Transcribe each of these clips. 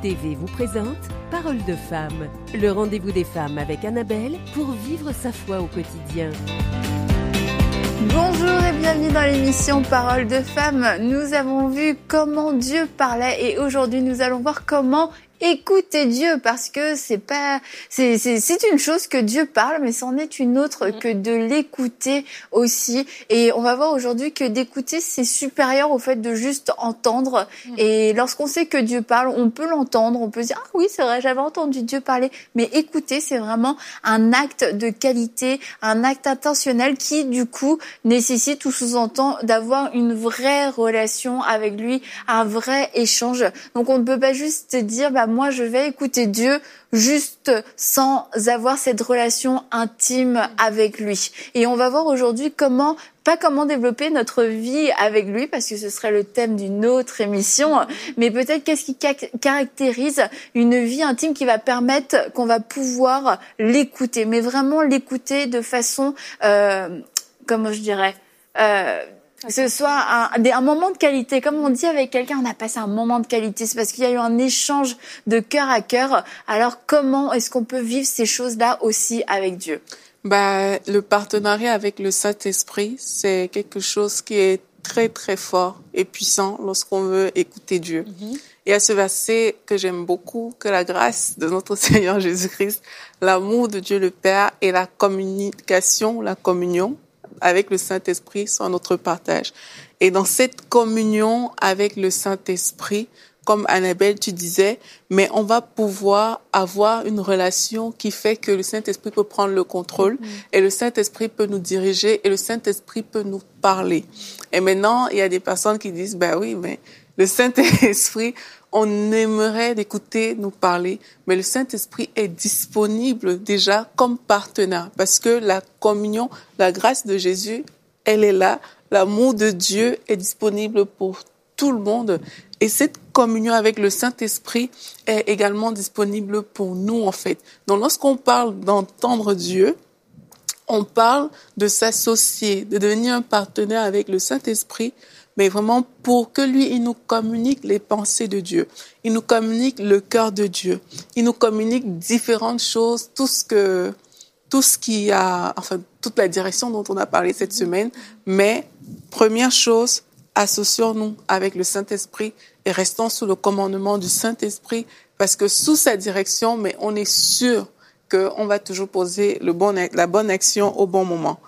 TV vous présente Parole de femme, le rendez-vous des femmes avec Annabelle pour vivre sa foi au quotidien. Bonjour et bienvenue dans l'émission Parole de femme. Nous avons vu comment Dieu parlait et aujourd'hui nous allons voir comment écouter Dieu, parce que c'est une chose que Dieu parle, mais c'en est une autre que de l'écouter aussi. Et on va voir aujourd'hui que d'écouter, c'est supérieur au fait de juste entendre. Et lorsqu'on sait que Dieu parle, on peut l'entendre, on peut se dire, ah oui, c'est vrai, j'avais entendu Dieu parler. Mais écouter, c'est vraiment un acte de qualité, un acte intentionnel qui, du coup, nécessite ou sous-entend d'avoir une vraie relation avec lui, un vrai échange. Donc on ne peut pas juste dire, moi je vais écouter Dieu juste sans avoir cette relation intime avec lui. Et on va voir aujourd'hui comment développer notre vie avec lui, parce que ce serait le thème d'une autre émission, mais peut-être qu'est-ce qui caractérise une vie intime qui va permettre qu'on va pouvoir l'écouter, mais vraiment l'écouter de façon, comment je dirais, que ce soit un moment de qualité. Comme on dit avec quelqu'un, on a passé un moment de qualité. C'est parce qu'il y a eu un échange de cœur à cœur. Alors, comment est-ce qu'on peut vivre ces choses-là aussi avec Dieu? Le partenariat avec le Saint-Esprit, c'est quelque chose qui est très, très fort et puissant lorsqu'on veut écouter Dieu. Et à ce verset que j'aime beaucoup, que la grâce de notre Seigneur Jésus-Christ, l'amour de Dieu le Père et la communication, la communion avec le Saint-Esprit sont notre partage. Et dans cette communion avec le Saint-Esprit, comme Annabelle, tu disais, mais on va pouvoir avoir une relation qui fait que le Saint-Esprit peut prendre le contrôle et le Saint-Esprit peut nous diriger et le Saint-Esprit peut nous parler. Et maintenant, il y a des personnes qui disent, oui, mais le Saint-Esprit, on aimerait l'écouter nous parler, mais le Saint-Esprit est disponible déjà comme partenaire parce que la communion, la grâce de Jésus, elle est là. L'amour de Dieu est disponible pour tout le monde. Et cette communion avec le Saint-Esprit est également disponible pour nous, en fait. Donc, lorsqu'on parle d'entendre Dieu, on parle de s'associer, de devenir un partenaire avec le Saint-Esprit, mais vraiment pour que lui, il nous communique les pensées de Dieu. Il nous communique le cœur de Dieu. Il nous communique différentes choses, toute la direction dont on a parlé cette semaine. Mais, première chose, associons-nous avec le Saint-Esprit et restons sous le commandement du Saint-Esprit, parce que sous sa direction, mais on est sûr qu'on va toujours poser la bonne action au bon moment.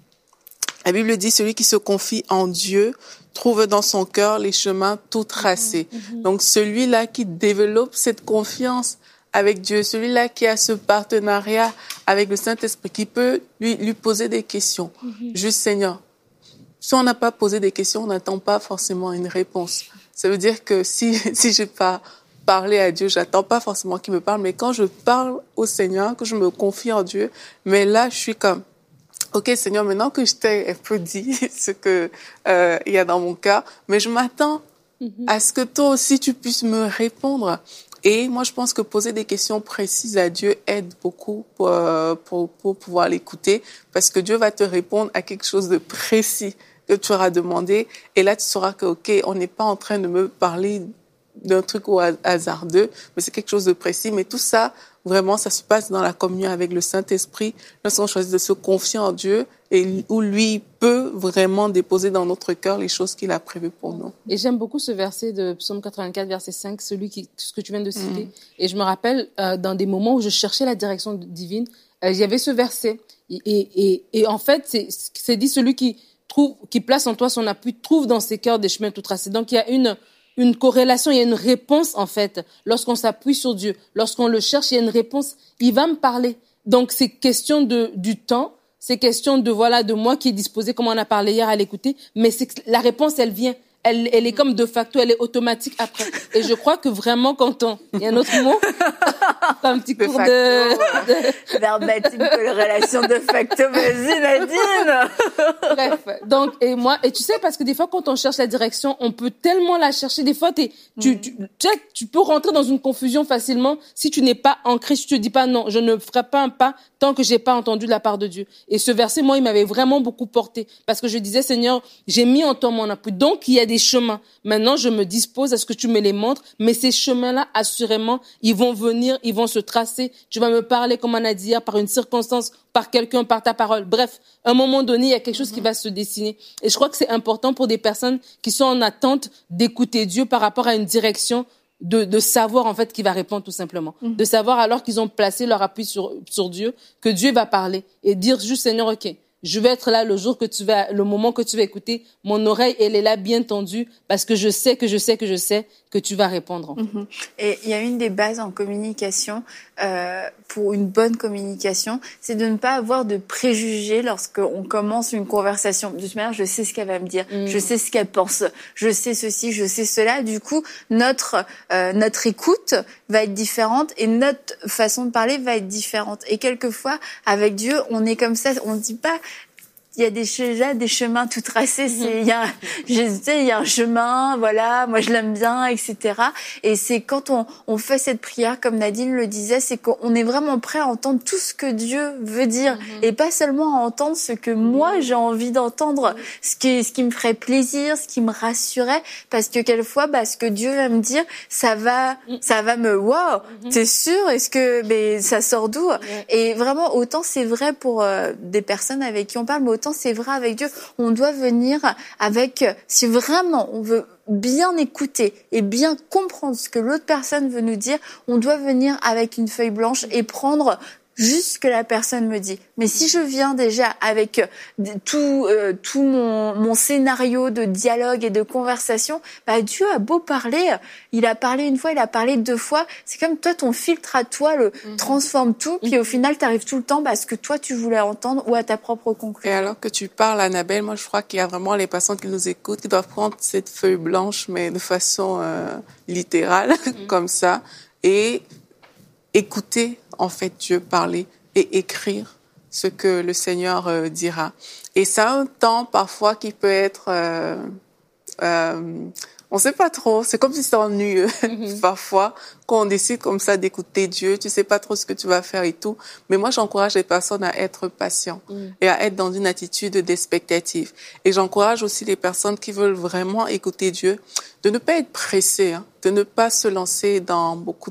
La Bible dit, celui qui se confie en Dieu trouve dans son cœur les chemins tout tracés. Donc, celui-là qui développe cette confiance avec Dieu, celui-là qui a ce partenariat avec le Saint-Esprit, qui peut lui poser des questions. Juste, Seigneur, si on n'a pas posé des questions, on n'attend pas forcément une réponse. Ça veut dire que si j'ai pas parlé à Dieu, j'attends pas forcément qu'il me parle, mais quand je parle au Seigneur, que je me confie en Dieu, mais là, je suis comme, OK, Seigneur, maintenant que je t'ai un peu dit ce que il y a dans mon cœur, mais je m'attends à ce que toi aussi tu puisses me répondre. Et moi, je pense que poser des questions précises à Dieu aide beaucoup pour pouvoir l'écouter, parce que Dieu va te répondre à quelque chose de précis que tu auras demandé. Et là, tu sauras que, OK, on n'est pas en train de me parler d'un truc au hasardeux, mais c'est quelque chose de précis. Mais tout ça, vraiment, ça se passe dans la communion avec le Saint-Esprit, lorsqu'on choisit de se confier en Dieu et où lui peut vraiment déposer dans notre cœur les choses qu'il a prévues pour nous. Et j'aime beaucoup ce verset de Psaume 84, verset 5, ce que tu viens de citer. Et je me rappelle, dans des moments où je cherchais la direction divine, il y avait ce verset. Et en fait, c'est dit, celui qui place en toi son appui, trouve dans ses cœurs des chemins tout tracés. Donc, il y a une corrélation, il y a une réponse, en fait. Lorsqu'on s'appuie sur Dieu, lorsqu'on le cherche, il y a une réponse. Il va me parler. Donc, c'est question du temps. C'est question de moi qui est disposé, comme on a parlé hier, à l'écouter. Mais la réponse, elle vient. Elle est comme de facto, elle est automatique après. Et je crois que vraiment, il y a un autre mot, un petit cours de verbatim, corrélation de facto, vas-y Nadine. Bref, donc, et tu sais, parce que des fois, quand on cherche la direction, on peut tellement la chercher. Des fois, tu peux rentrer dans une confusion facilement si tu n'es pas ancré, si tu te dis pas non, je ne ferai pas un pas tant que j'ai pas entendu de la part de Dieu. Et ce verset, moi, il m'avait vraiment beaucoup porté, parce que je disais, Seigneur, j'ai mis en toi mon appui. Donc, il y a des des chemins. Maintenant, je me dispose à ce que tu me les montres, mais ces chemins-là, assurément, ils vont venir, ils vont se tracer. Tu vas me parler, comme on a dit hier, par une circonstance, par quelqu'un, par ta parole. Bref, à un moment donné, il y a quelque chose qui va se dessiner. Et je crois que c'est important pour des personnes qui sont en attente d'écouter Dieu par rapport à une direction, de savoir en fait qui va répondre tout simplement. De savoir alors qu'ils ont placé leur appui sur Dieu, que Dieu va parler et dire juste Seigneur, ok, je vais être là le moment que tu vas écouter, mon oreille, elle est là bien tendue parce que je sais que tu vas répondre. Et il y a une des bases en communication, pour une bonne communication, c'est de ne pas avoir de préjugés lorsqu'on commence une conversation. De toute manière, je sais ce qu'elle va me dire, je sais ce qu'elle pense, je sais ceci, je sais cela. Du coup, notre écoute va être différente et notre façon de parler va être différente. Et quelquefois, avec Dieu, on est comme ça, on ne dit pas... Il y a déjà des chemins tout tracés. Il y a un chemin, voilà, moi je l'aime bien, etc. Et c'est quand on fait cette prière, comme Nadine le disait, c'est qu'on est vraiment prêt à entendre tout ce que Dieu veut dire et pas seulement à entendre ce que moi j'ai envie d'entendre, ce qui me ferait plaisir, ce qui me rassurait, parce que quelquefois, ce que Dieu va me dire, ça va me, wow, t'es sûr? Est-ce que, ça sort d'où? Et vraiment, autant c'est vrai pour des personnes avec qui on parle, mais autant c'est vrai avec Dieu. On doit venir avec, si vraiment on veut bien écouter et bien comprendre ce que l'autre personne veut nous dire, on doit venir avec une feuille blanche et prendre juste ce que la personne me dit. Mais si je viens déjà avec tout mon scénario de dialogue et de conversation, Dieu a beau parler, il a parlé une fois, il a parlé 2 fois, c'est comme toi, ton filtre à toi transforme tout, puis au final, t'arrives tout le temps à ce que toi, tu voulais entendre ou à ta propre conclusion. Et alors que tu parles, Annabelle, moi, je crois qu'il y a vraiment les personnes qui nous écoutent qui doivent prendre cette feuille blanche, mais de façon littérale, comme ça, et écouter en fait Dieu parler et écrire ce que le Seigneur dira. Et ça a un temps parfois qui peut être, on sait pas trop, c'est comme si c'était ennuyeux parfois quand on décide comme ça d'écouter Dieu, tu sais pas trop ce que tu vas faire et tout. Mais moi j'encourage les personnes à être patients et à être dans une attitude d'expectative. Et j'encourage aussi les personnes qui veulent vraiment écouter Dieu de ne pas être pressées, de ne pas se lancer dans beaucoup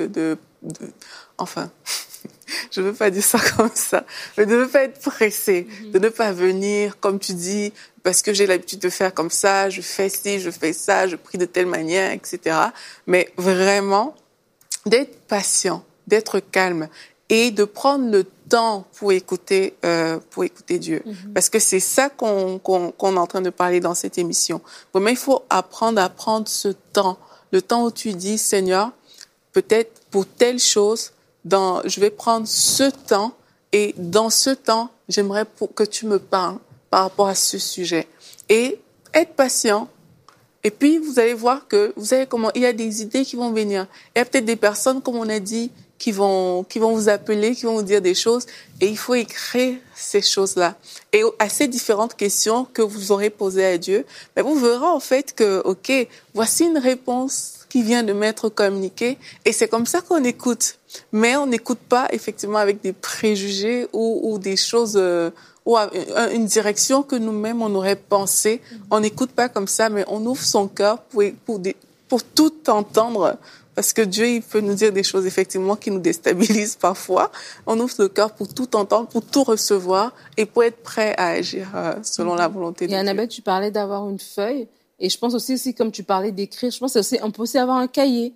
enfin, je veux pas dire ça comme ça, mais de ne pas être pressé, de ne pas venir, comme tu dis, parce que j'ai l'habitude de faire comme ça, je fais ci, je fais ça, je prie de telle manière, etc. Mais vraiment, d'être patient, d'être calme et de prendre le temps pour écouter Dieu. Parce que c'est ça qu'on est en train de parler dans cette émission. Vraiment, il faut apprendre à prendre ce temps, le temps où tu dis, Seigneur, peut-être pour telle chose, je vais prendre ce temps et dans ce temps, j'aimerais que tu me parles par rapport à ce sujet. Et être patient. Et puis, vous allez voir que, vous savez comment, il y a des idées qui vont venir. Il y a peut-être des personnes, comme on a dit, qui vont vous appeler, qui vont vous dire des choses. Et il faut écrire ces choses-là. Et à ces différentes questions que vous aurez posées à Dieu, vous verrez en fait que, ok, voici une réponse qui vient de m'être communiquée. Et c'est comme ça qu'on écoute. Mais on n'écoute pas effectivement avec des préjugés ou des choses, ou une direction que nous-mêmes on aurait pensé. On n'écoute pas comme ça, mais on ouvre son cœur pour tout entendre. Parce que Dieu, il peut nous dire des choses effectivement qui nous déstabilisent parfois. On ouvre le cœur pour tout entendre, pour tout recevoir et pour être prêt à agir selon la volonté de Dieu. Et Annabelle, tu parlais d'avoir une feuille. Et je pense aussi comme tu parlais d'écrire, je pense aussi on peut aussi avoir un cahier.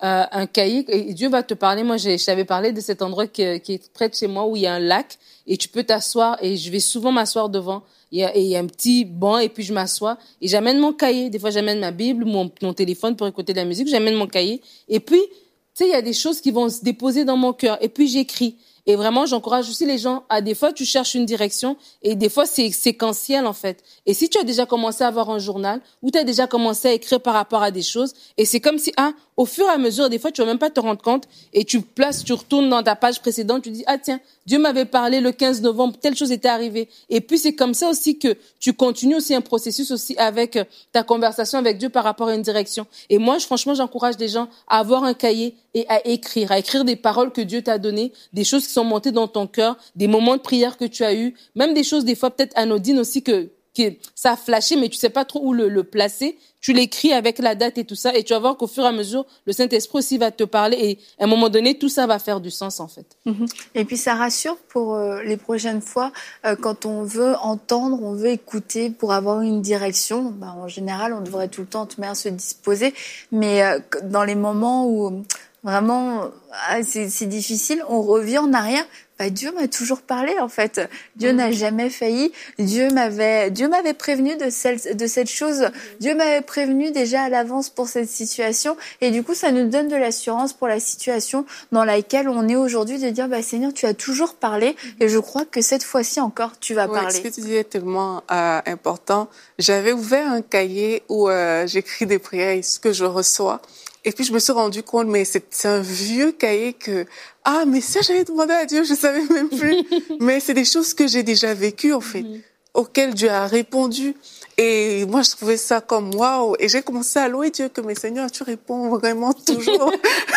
Et Dieu va te parler. Moi, je t'avais parlé de cet endroit qui est près de chez moi où il y a un lac et tu peux t'asseoir et je vais souvent m'asseoir devant. Il y a un petit banc et puis je m'assois et j'amène mon cahier. Des fois, j'amène ma Bible, mon téléphone pour écouter de la musique. J'amène mon cahier et puis, tu sais, il y a des choses qui vont se déposer dans mon cœur et puis j'écris. Et vraiment, j'encourage aussi les gens à des fois, tu cherches une direction et des fois, c'est séquentiel, en fait. Et si tu as déjà commencé à avoir un journal ou tu as déjà commencé à écrire par rapport à des choses et c'est comme si, au fur et à mesure, des fois, tu vas même pas te rendre compte et tu retournes dans ta page précédente, tu dis, tiens, Dieu m'avait parlé le 15 novembre, telle chose était arrivée. Et puis, c'est comme ça aussi que tu continues aussi un processus aussi avec ta conversation avec Dieu par rapport à une direction. Et moi, franchement, j'encourage les gens à avoir un cahier et à écrire des paroles que Dieu t'a données, des choses qui sont montées dans ton cœur, des moments de prière que tu as eus, même des choses des fois peut-être anodines aussi que ça a flashé, mais tu sais pas trop où le placer. Tu l'écris avec la date et tout ça, et tu vas voir qu'au fur et à mesure, le Saint-Esprit aussi va te parler, et à un moment donné, tout ça va faire du sens, en fait. Et puis ça rassure pour les prochaines fois, quand on veut entendre, on veut écouter pour avoir une direction. En général, on devrait tout le temps se disposer, mais dans les moments où vraiment c'est difficile, on revient en arrière. Dieu m'a toujours parlé, en fait. Dieu n'a jamais failli. Dieu m'avait prévenu de cette chose. Dieu m'avait prévenu déjà à l'avance pour cette situation. Et du coup, ça nous donne de l'assurance pour la situation dans laquelle on est aujourd'hui, de dire, Seigneur, tu as toujours parlé. Et je crois que cette fois-ci encore, tu vas parler. Ce que tu dis est tellement important. J'avais ouvert un cahier où j'écris des prières et ce que je reçois. Et puis, je me suis rendu compte, mais c'est un vieux cahier mais ça, j'avais demandé à Dieu, je savais même plus. Mais c'est des choses que j'ai déjà vécues, en fait, auxquelles Dieu a répondu. Et moi, je trouvais ça comme waouh. Et j'ai commencé à louer Dieu, que mais Seigneur, tu réponds vraiment toujours.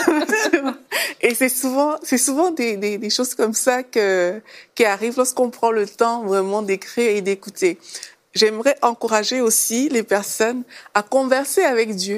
Et c'est souvent des choses comme ça qui arrivent lorsqu'on prend le temps vraiment d'écrire et d'écouter. J'aimerais encourager aussi les personnes à converser avec Dieu.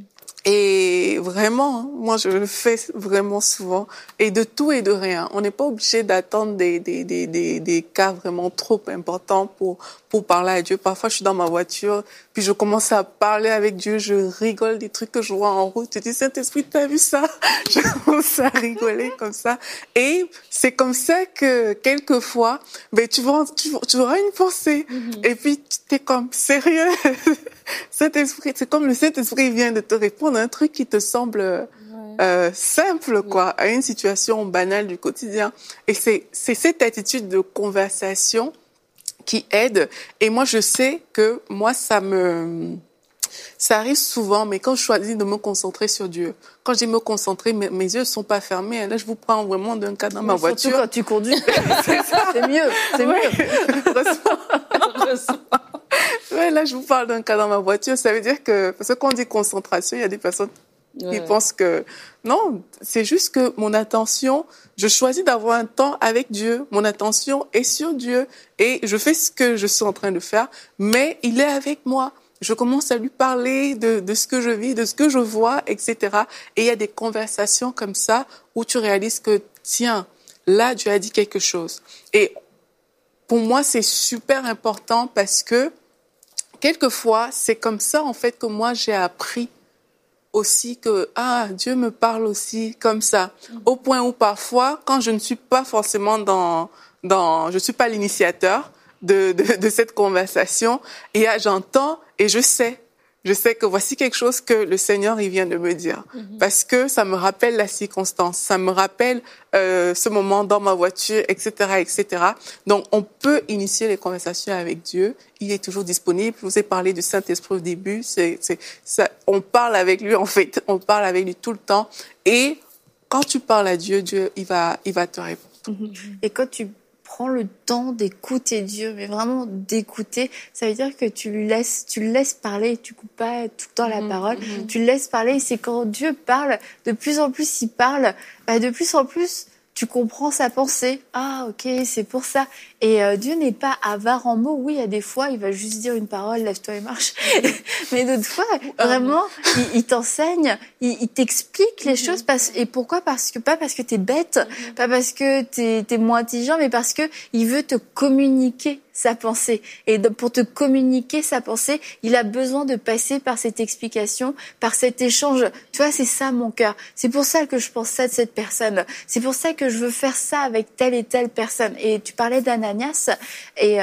Et vraiment, moi, je le fais vraiment souvent. Et de tout et de rien. On n'est pas obligé d'attendre des cas vraiment trop importants pour parler à Dieu. Parfois, je suis dans ma voiture, puis je commence à parler avec Dieu, je rigole des trucs que je vois en route. Je dis, Saint-Esprit, t'as vu ça? Je commence à rigoler comme ça. Et c'est comme ça que, quelquefois, tu auras une pensée. Et puis, t'es comme, sérieux? Saint-Esprit, c'est comme le Saint-Esprit vient de te répondre à un truc qui te semble simple, quoi, à une situation banale du quotidien. Et c'est cette attitude de conversation qui aide. Et moi, je sais que moi, ça arrive souvent, mais quand je choisis de me concentrer sur Dieu, quand je dis me concentrer, mes yeux ne sont pas fermés. Là, je vous prends vraiment d'un cas dans ma voiture. Surtout quand tu conduis. C'est mieux. Ouais, là, je vous parle d'un cas dans ma voiture. Ça veut dire que, parce que quand on dit concentration, il y a des personnes qui pensent que, non, c'est juste que mon attention, je choisis d'avoir un temps avec Dieu. Mon attention est sur Dieu et je fais ce que je suis en train de faire, mais il est avec moi. Je commence à lui parler de ce que je vis, de ce que je vois, etc. Et il y a des conversations comme ça où tu réalises que, tiens, là, Dieu a dit quelque chose. Et pour moi, c'est super important parce que quelquefois, c'est comme ça, en fait, que moi, j'ai appris aussi que, Dieu me parle aussi comme ça. Au point où parfois, quand je ne suis pas forcément je suis pas l'initiateur de cette conversation, et j'entends et je sais que voici quelque chose que le Seigneur, il vient de me dire. Parce que ça me rappelle la circonstance, ça me rappelle ce moment dans ma voiture, etc., etc. Donc, on peut initier les conversations avec Dieu. Il est toujours disponible. Je vous ai parlé du Saint-Esprit au début. Ça, on parle avec lui, en fait. On parle avec lui tout le temps. Et quand tu parles à Dieu, il va te répondre. Et quand tu prends le temps d'écouter Dieu, mais vraiment d'écouter, ça veut dire que tu le laisses parler, tu coupes pas tout le temps la parole, tu le laisses parler, et c'est quand Dieu parle, de plus en plus il parle, de plus en plus tu comprends sa pensée. Ah, ok, c'est pour ça. Et Dieu n'est pas avare en mots. Oui, il y a des fois, il va juste dire une parole, lève-toi et marche. Mais d'autres fois, vraiment, il t'enseigne, il t'explique les choses. Et pourquoi? Pas parce que t'es bête, pas parce que t'es moins intelligent, mais parce que il veut te communiquer sa pensée. Et pour te communiquer sa pensée, il a besoin de passer par cette explication, par cet échange. Tu vois, c'est ça mon cœur. C'est pour ça que je pense ça de cette personne. C'est pour ça que je veux faire ça avec telle et telle personne. Et tu parlais d'Ananias et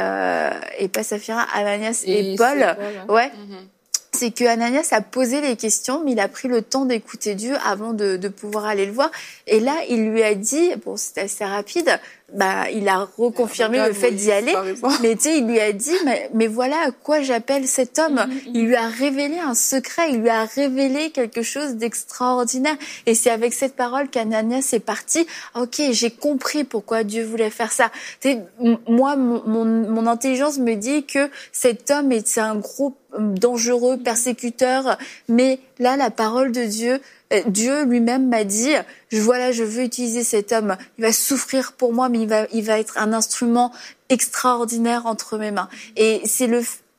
pas Saphira, Ananias et Paul. Ouais. C'est que Ananias a posé les questions, mais il a pris le temps d'écouter Dieu avant de pouvoir aller le voir. Et là, il lui a dit, bon, c'était assez rapide, il a reconfirmé le fait d'y aller. Mais tu sais, il lui a dit, mais voilà à quoi j'appelle cet homme. Il lui a révélé un secret, il lui a révélé quelque chose d'extraordinaire. Et c'est avec cette parole qu'Ananias est parti. Ok, j'ai compris pourquoi Dieu voulait faire ça. Tu sais, moi, mon intelligence me dit que cet homme est un gros dangereux, persécuteur, mais là, la parole de Dieu, Dieu lui-même m'a dit, je veux utiliser cet homme, il va souffrir pour moi, mais il va être un instrument extraordinaire entre mes mains. Et c'est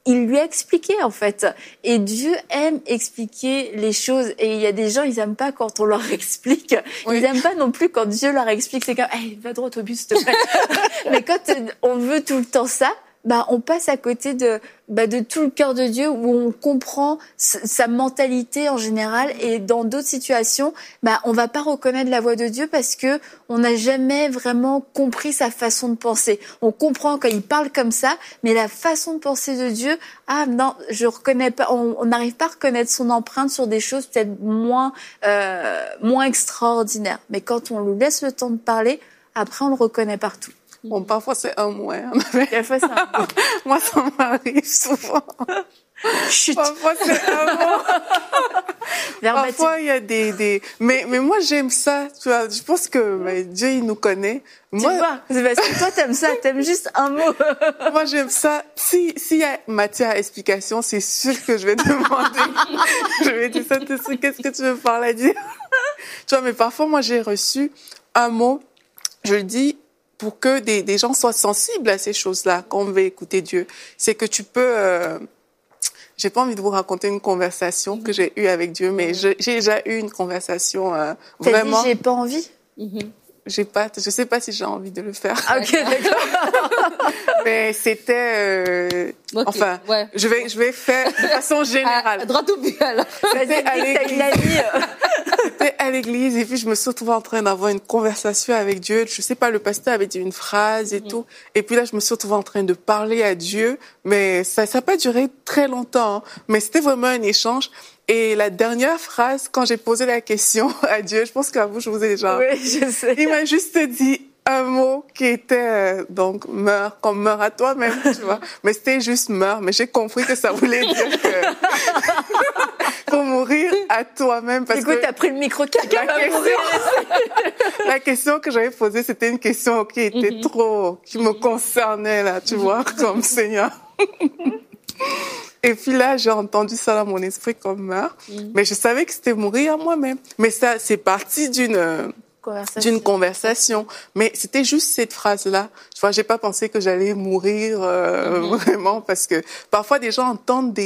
il lui a expliqué en fait. Et Dieu aime expliquer les choses. Et il y a des gens, ils aiment pas quand on leur explique. Oui. Ils aiment pas non plus quand Dieu leur explique. C'est comme, hey, va droit au but, s'il te plaît. Mais quand on veut tout le temps ça, on passe à côté de tout le cœur de Dieu, où on comprend sa mentalité en général, et dans d'autres situations, on va pas reconnaître la voix de Dieu parce que on n'a jamais vraiment compris sa façon de penser. On comprend quand il parle comme ça, mais la façon de penser de Dieu, non, je reconnais pas, on n'arrive pas à reconnaître son empreinte sur des choses peut-être moins extraordinaires. Mais quand on lui laisse le temps de parler, après on le reconnaît partout. Bon, parfois c'est un mot, hein. Parfois c'est un mot. Moi, ça m'arrive souvent. Chut. Parfois c'est un mot. Parfois il y a des... Mais moi j'aime ça, tu vois. Je pense que Dieu il nous connaît. Moi, tu vois, c'est parce que toi t'aimes ça, t'aimes juste un mot. Moi j'aime ça. S'il y a matière à explication, c'est sûr que je vais demander. Je vais dire ça, qu'est-ce que tu veux par là dire? Tu vois, mais parfois moi j'ai reçu un mot, je le dis, pour que des gens soient sensibles à ces choses-là quand on veut écouter Dieu. C'est que tu peux... j'ai pas envie de vous raconter une conversation que j'ai eue avec Dieu, mais j'ai déjà eu une conversation vraiment... T'as dit j'ai pas envie? Je sais pas si j'ai envie de le faire. Ah, ok, d'accord. Mais c'était... Okay, enfin, ouais. je vais faire de façon générale. Droit au but, alors. C'était à l'église et puis je me suis retrouvée en train d'avoir une conversation avec Dieu. Je sais pas, le pasteur avait dit une phrase et tout. Et puis là, je me suis retrouvée en train de parler à Dieu. Mais ça n'a pas duré très longtemps. Hein. Mais c'était vraiment un échange. Et la dernière phrase, quand j'ai posé la question à Dieu, je pense qu'à vous, je vous ai déjà... Oui, je sais. Il m'a juste dit un mot qui était donc meurs, comme meurs à toi-même, tu vois. Mais c'était juste meurs. Mais j'ai compris que ça voulait dire que pour mourir à toi-même. Parce Écoute, que t'as pris le micro, quelqu'un va mourir. la question que j'avais posée, c'était une question qui était trop, qui me concernait là, tu vois, comme Seigneur. Et puis là, j'ai entendu ça dans mon esprit comme meurt. Mais je savais que c'était mourir à moi-même. Mais ça, c'est parti d'une conversation. Mais c'était juste cette phrase-là. Tu vois, j'ai pas pensé que j'allais mourir vraiment, parce que parfois des gens entendent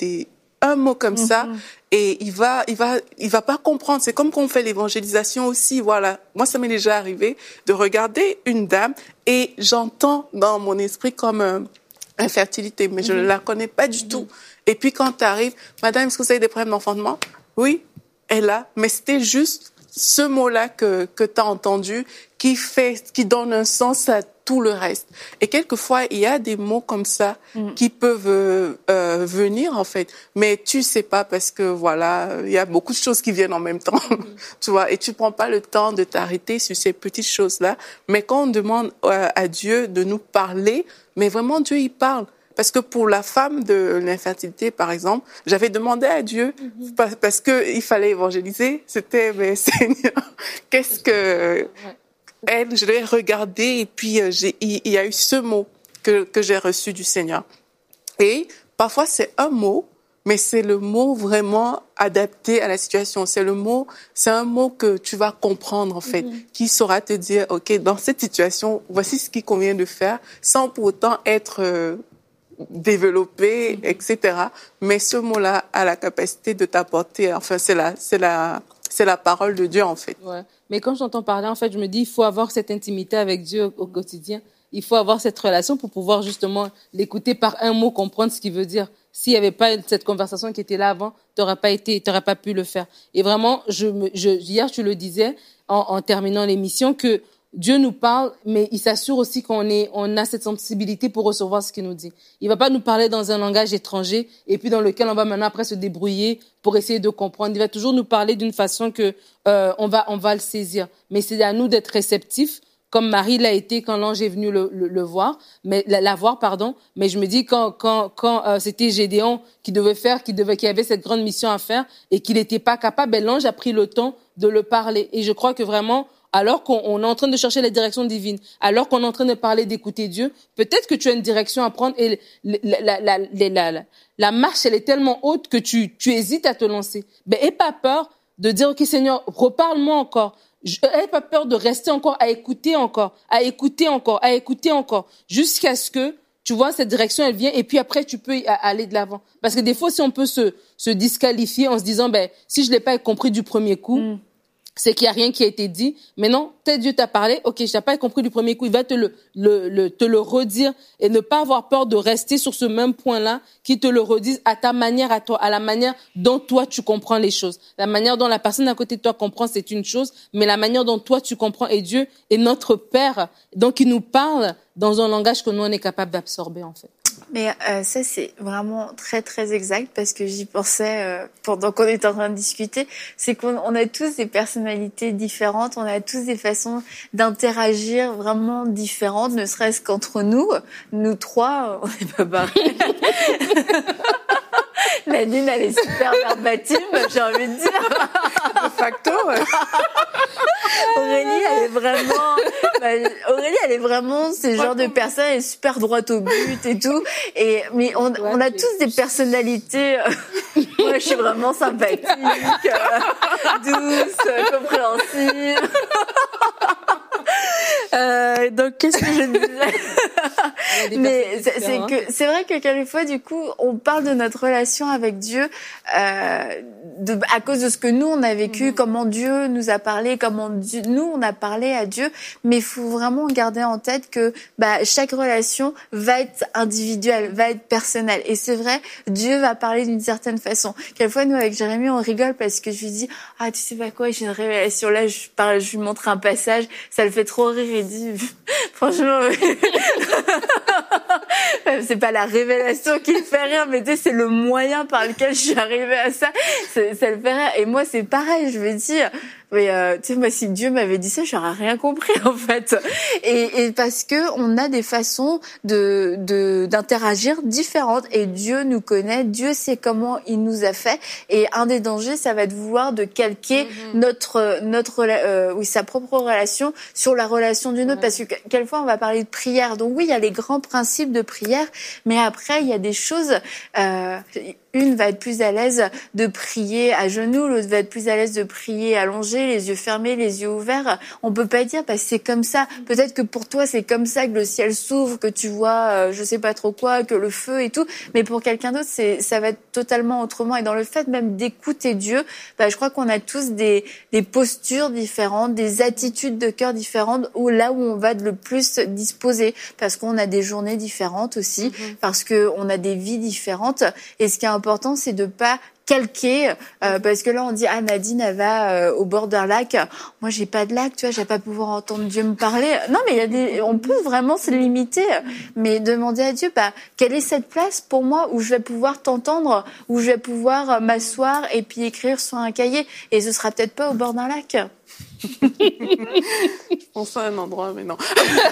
un mot comme ça et il va pas comprendre. C'est comme quand on fait l'évangélisation aussi. Voilà. Moi, ça m'est déjà arrivé de regarder une dame et j'entends dans mon esprit comme infertilité, mais je ne la connais pas du tout. Et puis quand tu arrives, madame, est-ce que vous avez des problèmes d'enfantement? Oui, elle a. Mais c'était juste ce mot-là que tu as entendu qui donne un sens à tout le reste. Et quelquefois, il y a des mots comme ça qui peuvent venir, en fait. Mais tu sais pas parce que, voilà, il y a beaucoup de choses qui viennent en même temps. Tu vois, et tu prends pas le temps de t'arrêter sur ces petites choses-là. Mais quand on demande à Dieu de nous parler, mais vraiment, Dieu, il parle. Parce que pour la femme de l'infertilité, par exemple, j'avais demandé à Dieu, parce que il fallait évangéliser, c'était, mais Seigneur, qu'est-ce que... Elle, je l'ai regardée et puis il y a eu ce mot que j'ai reçu du Seigneur. Et parfois, c'est un mot, mais c'est le mot vraiment adapté à la situation. C'est un mot que tu vas comprendre, en fait, qui saura te dire, OK, dans cette situation, voici ce qu'il convient de faire, sans pour autant être développé, etc. Mais ce mot-là a la capacité de t'apporter, enfin, c'est la parole de Dieu, en fait. Ouais. Mais quand j'entends parler, en fait, je me dis, il faut avoir cette intimité avec Dieu au quotidien. Il faut avoir cette relation pour pouvoir justement l'écouter par un mot, comprendre ce qu'il veut dire. S'il n'y avait pas cette conversation qui était là avant, t'aurais pas pu le faire. Et vraiment, hier, tu le disais, en terminant l'émission, que Dieu nous parle, mais il s'assure aussi on a cette sensibilité pour recevoir ce qu'il nous dit. Il va pas nous parler dans un langage étranger et puis dans lequel on va maintenant après se débrouiller pour essayer de comprendre. Il va toujours nous parler d'une façon que on va le saisir. Mais c'est à nous d'être réceptifs, comme Marie l'a été quand l'ange est venu la voir. Mais je me dis quand c'était Gédéon qui avait cette grande mission à faire et qu'il n'était pas capable, l'ange a pris le temps de le parler. Et je crois que vraiment, alors qu'on est en train de chercher la direction divine, alors qu'on est en train de parler d'écouter Dieu, peut-être que tu as une direction à prendre et la marche, elle est tellement haute que tu hésites à te lancer. Aie pas peur de dire, OK, Seigneur, reparle-moi encore. Aie pas peur de rester encore à écouter encore, jusqu'à ce que tu vois, cette direction, elle vient, et puis après, tu peux aller de l'avant. Parce que des fois, si on peut se disqualifier en se disant, si je l'ai pas compris du premier coup, c'est qu'il y a rien qui a été dit. Mais non, peut-être Dieu t'a parlé, ok, je n'ai pas compris du premier coup, il va te le redire et ne pas avoir peur de rester sur ce même point-là, qu'il te le redise à ta manière, à toi, à la manière dont toi tu comprends les choses. La manière dont la personne à côté de toi comprend, c'est une chose, mais la manière dont toi tu comprends, et Dieu est notre Père, donc il nous parle dans un langage que nous on est capable d'absorber en fait. Mais ça, c'est vraiment très, très exact parce que j'y pensais pendant qu'on était en train de discuter. C'est qu'on a tous des personnalités différentes, on a tous des façons d'interagir vraiment différentes, ne serait-ce qu'entre nous. Nous trois, on n'est pas pareil. Nadine, elle est super verbatim, j'ai envie de dire. De facto, ouais. Aurélie, elle est vraiment ce genre de personne, elle est super droite au but et tout. Mais on a tous des personnalités. Moi, je suis vraiment sympathique, douce, compréhensive. Donc, qu'est-ce que je disais? Mais c'est vrai que quelquefois, du coup, on parle de notre relation avec Dieu à cause de ce que nous on a vécu, comment Dieu nous a parlé, comment nous on a parlé à Dieu. Mais il faut vraiment garder en tête que chaque relation va être individuelle, va être personnelle. Et c'est vrai, Dieu va parler d'une certaine façon. Quelquefois, nous avec Jérémy, on rigole parce que je lui dis tu sais pas quoi, j'ai une révélation là, je lui montre un passage, ça le fait trop rire, il dit franchement c'est pas la révélation qui le fait rire, mais tu sais, c'est le moyen par lequel je suis arrivée à ça, ça le fait rire. Et moi c'est pareil, je vais dire mais tu sais, moi si Dieu m'avait dit ça, j'aurais rien compris en fait. Et parce que on a des façons d'interagir différentes, et Dieu nous connaît, Dieu sait comment il nous a fait. Et un des dangers, ça va être de vouloir de calquer sa propre relation sur la relation d'une autre, parce que quelquefois on va parler de prière. Donc oui, il y a les grands principes de prière, mais après il y a des choses. Une va être plus à l'aise de prier à genoux, l'autre va être plus à l'aise de prier allongé, les yeux fermés, les yeux ouverts. On peut pas dire parce que c'est comme ça. Peut-être que pour toi c'est comme ça que le ciel s'ouvre, que tu vois, je sais pas trop quoi, que le feu et tout. Mais pour quelqu'un d'autre, ça va être totalement autrement. Et dans le fait même d'écouter Dieu, je crois qu'on a tous des postures différentes, des attitudes de cœur différentes, où on va le plus disposer, parce qu'on a des journées différentes aussi, parce que on a des vies différentes. Et ce qui est important, c'est de pas calquer, parce que là on dit Nadine elle va au bord d'un lac, moi j'ai pas de lac, tu vois, je vais pas pouvoir entendre Dieu me parler. Non, mais on peut vraiment se limiter, mais demander à Dieu quelle est cette place pour moi où je vais pouvoir t'entendre, où je vais pouvoir m'asseoir et puis écrire sur un cahier, et ce sera peut-être pas au bord d'un lac. Je pense à un endroit, mais non.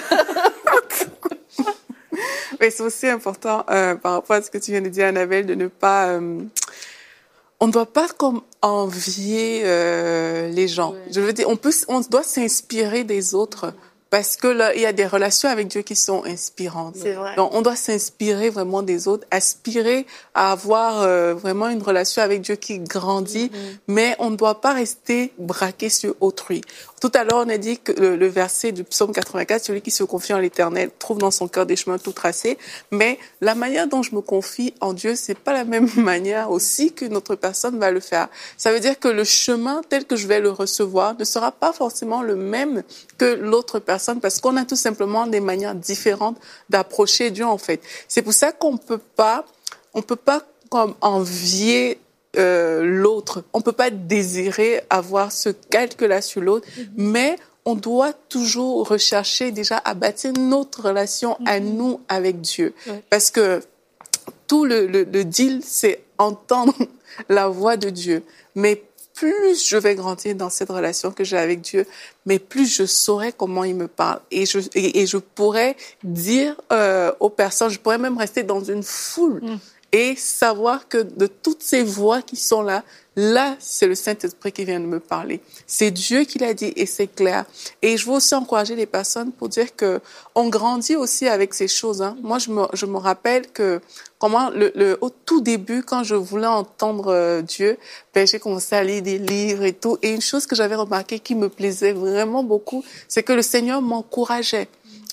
Mais c'est aussi important par rapport à ce que tu viens de dire, Annabelle, de ne pas... on ne doit pas comme envier les gens. Ouais. Je veux dire, on doit s'inspirer des autres, parce que là, il y a des relations avec Dieu qui sont inspirantes. C'est vrai. Donc, on doit s'inspirer vraiment des autres, aspirer à avoir vraiment une relation avec Dieu qui grandit, mais on ne doit pas rester braqué sur autrui. Tout à l'heure, on a dit que le verset du psaume 84, celui qui se confie en l'Éternel trouve dans son cœur des chemins tout tracés. Mais la manière dont je me confie en Dieu, c'est pas la même manière aussi qu'une autre personne va le faire. Ça veut dire que le chemin tel que je vais le recevoir ne sera pas forcément le même que l'autre personne, parce qu'on a tout simplement des manières différentes d'approcher Dieu, en fait. C'est pour ça qu'on peut pas comme envier l'autre. On peut pas désirer avoir ce calque-là sur l'autre, mais on doit toujours rechercher déjà à bâtir notre relation à nous avec Dieu. Parce que tout le deal, c'est entendre la voix de Dieu. Mais plus je vais grandir dans cette relation que j'ai avec Dieu, mais plus je saurai comment il me parle. Et je pourrais dire aux personnes, je pourrais même rester dans une foule et savoir que de toutes ces voix qui sont là, c'est le Saint-Esprit qui vient de me parler. C'est Dieu qui l'a dit, et c'est clair. Et je veux aussi encourager les personnes pour dire que on grandit aussi avec ces choses. Moi, je me rappelle que comment au tout début, quand je voulais entendre Dieu, j'ai commencé à lire des livres et tout. Et une chose que j'avais remarqué qui me plaisait vraiment beaucoup, c'est que le Seigneur m'encourageait.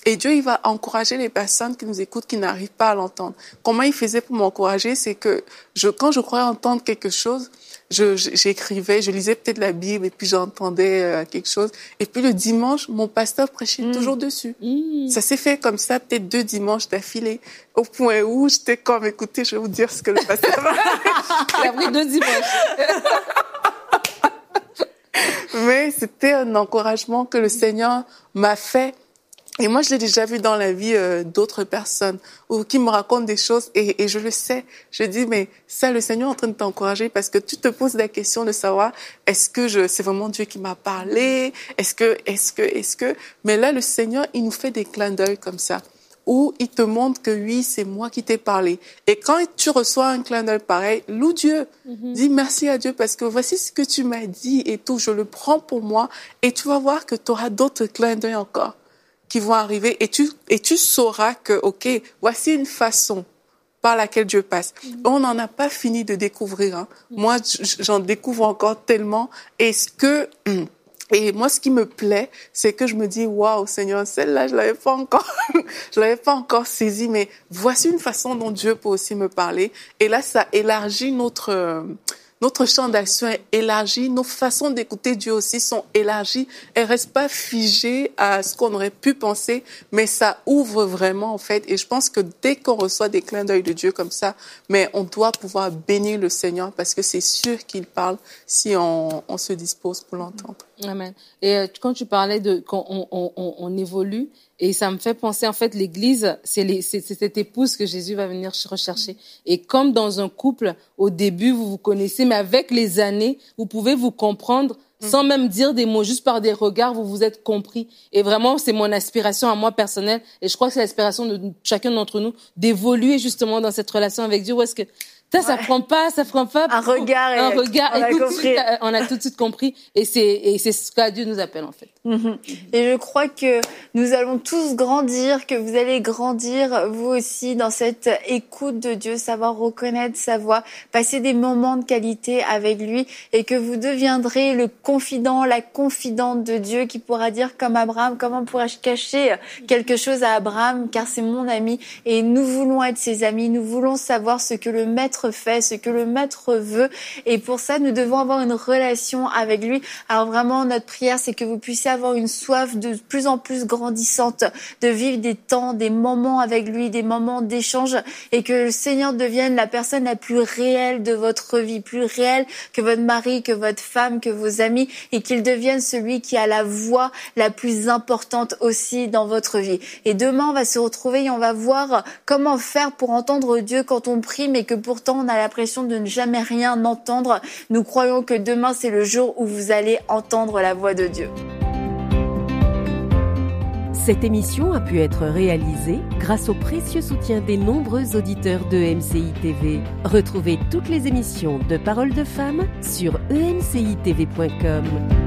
Et Dieu, il va encourager les personnes qui nous écoutent, qui n'arrivent pas à l'entendre. Comment il faisait pour m'encourager? C'est que quand je croyais entendre quelque chose, j'écrivais, je lisais peut-être la Bible et puis j'entendais quelque chose. Et puis le dimanche, mon pasteur prêchait toujours dessus. Ça s'est fait comme ça, peut-être 2 dimanches d'affilée, au point où j'étais comme, écoutez, je vais vous dire ce que le pasteur m'a dit. Il a pris 2 dimanches. Mais c'était un encouragement que le Seigneur m'a fait. Et moi, je l'ai déjà vu dans la vie d'autres personnes ou qui me racontent des choses et je le sais. Je dis, mais ça, le Seigneur est en train de t'encourager parce que tu te poses la question de savoir, est-ce que c'est vraiment Dieu qui m'a parlé? Est-ce que? Mais là, le Seigneur, il nous fait des clins d'œil comme ça, où il te montre que oui, c'est moi qui t'ai parlé. Et quand tu reçois un clin d'œil pareil, loue Dieu. Dis merci à Dieu parce que voici ce que tu m'as dit et tout, je le prends pour moi et tu vas voir que tu auras d'autres clins d'œil encore qui vont arriver et tu sauras que, OK, voici une façon par laquelle Dieu passe. On n'en a pas fini de découvrir. Hein. Moi, j'en découvre encore tellement. Et moi, ce qui me plaît, c'est que je me dis, waouh, Seigneur, celle-là, je l'avais pas encore saisie, mais voici une façon dont Dieu peut aussi me parler. Et là, ça élargit notre champ d'action est élargi, nos façons d'écouter Dieu aussi sont élargies. Elles restent pas figées à ce qu'on aurait pu penser, mais ça ouvre vraiment, en fait. Et je pense que dès qu'on reçoit des clins d'œil de Dieu comme ça, mais on doit pouvoir bénir le Seigneur parce que c'est sûr qu'il parle si on se dispose pour l'entendre. Amen. Et quand tu parlais de quand on évolue, et ça me fait penser, en fait, l'Église, c'est cette épouse que Jésus va venir rechercher. Et comme dans un couple, au début, vous vous connaissez, mais avec les années, vous pouvez vous comprendre sans même dire des mots, juste par des regards, vous vous êtes compris. Et vraiment, c'est mon aspiration à moi personnelle, et je crois que c'est l'aspiration de chacun d'entre nous, d'évoluer justement dans cette relation avec Dieu, où est-ce que ça prend pas. Un regard, et tout de suite, on a tout de suite compris. Et c'est ce que Dieu nous appelle, en fait. Et je crois que nous allons tous grandir, que vous allez grandir, vous aussi, dans cette écoute de Dieu, savoir reconnaître sa voix, passer des moments de qualité avec lui, et que vous deviendrez le confident, la confidente de Dieu qui pourra dire comme Abraham, comment pourrais-je cacher quelque chose à Abraham, car c'est mon ami, et nous voulons être ses amis, nous voulons savoir ce que le Maître fait, ce que le Maître veut, et pour ça nous devons avoir une relation avec lui. Alors vraiment, notre prière, c'est que vous puissiez avoir une soif de plus en plus grandissante, de vivre des temps, des moments avec lui, des moments d'échange, et que le Seigneur devienne la personne la plus réelle de votre vie, plus réelle que votre mari, que votre femme, que vos amis, et qu'il devienne celui qui a la voix la plus importante aussi dans votre vie. Et demain, on va se retrouver et on va voir comment faire pour entendre Dieu quand on prie, mais que pourtant on a l'impression de ne jamais rien entendre. Nous croyons que demain, c'est le jour où vous allez entendre la voix de Dieu. Cette émission a pu être réalisée grâce au précieux soutien des nombreux auditeurs de MCI TV. Retrouvez toutes les émissions de Paroles de Femmes sur emcitv.com.